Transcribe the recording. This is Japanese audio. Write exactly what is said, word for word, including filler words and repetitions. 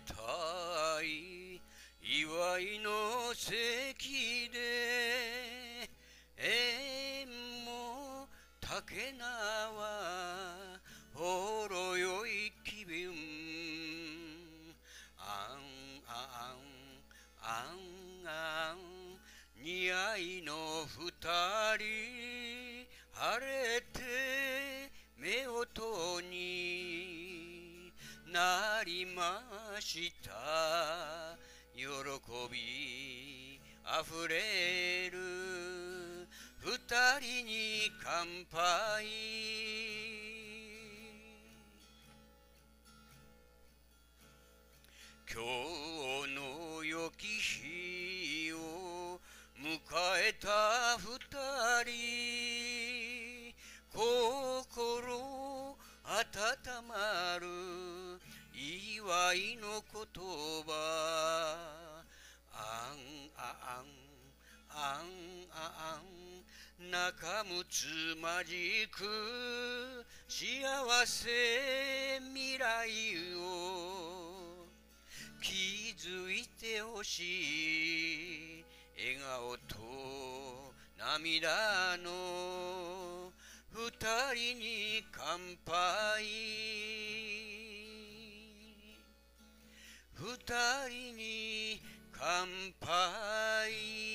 たい祝いの席で縁も竹縄ほろ酔い気分あんあんあんあん似合いの二人晴れて夫婦になりました喜びあふれる二人に乾杯今日の良き日を迎えた二人心温まる祝いの言葉あんあんあんあん仲睦まじく幸せ未来を気づいてほしい笑顔と涙の二人に乾杯二人に乾杯